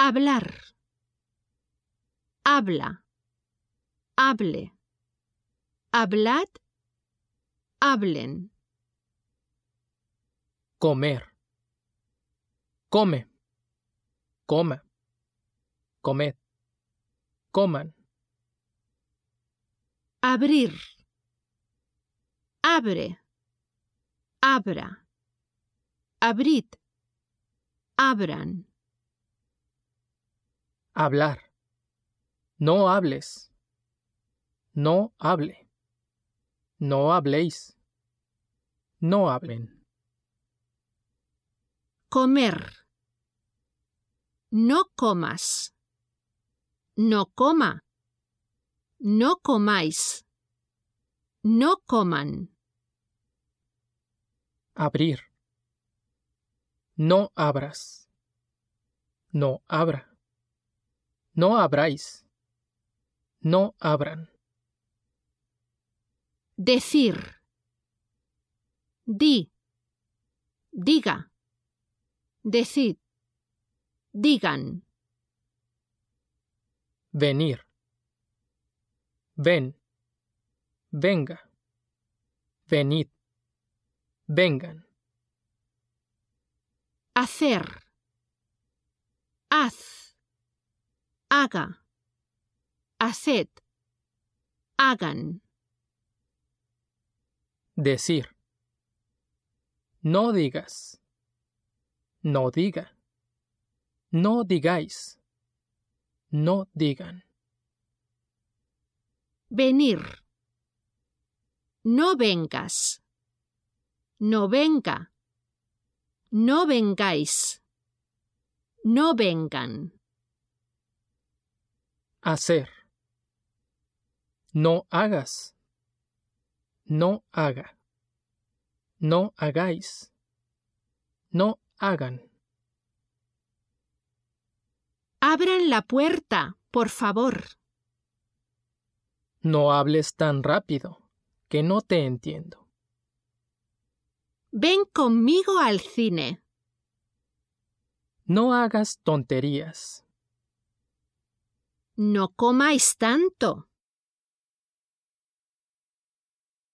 Hablar. Habla. Hable. Hablad. Hablen. Comer. Come. Coma. Comed. Coman. Abrir. Abre. Abra. Abrid. Abran. Hablar. No hables. No hable. No habléis. No hablen. Comer. No comas. No coma. No comáis. No coman. Abrir. No abras. No abra. No abráis. No abran. Decir. Di. Diga. Decid. Digan. Venir. Ven. Venga. Venid. Vengan. Hacer. Haz. Haga. Haced. Hagan. Decir. No digas. No diga. No digáis. No digan. Venir. No vengas. No venga. No vengáis. No vengan. Hacer. No hagas. No haga. No hagáis. No hagan. Abran la puerta, por favor. No hables tan rápido, que no te entiendo. Ven conmigo al cine. No hagas tonterías. No comáis tanto.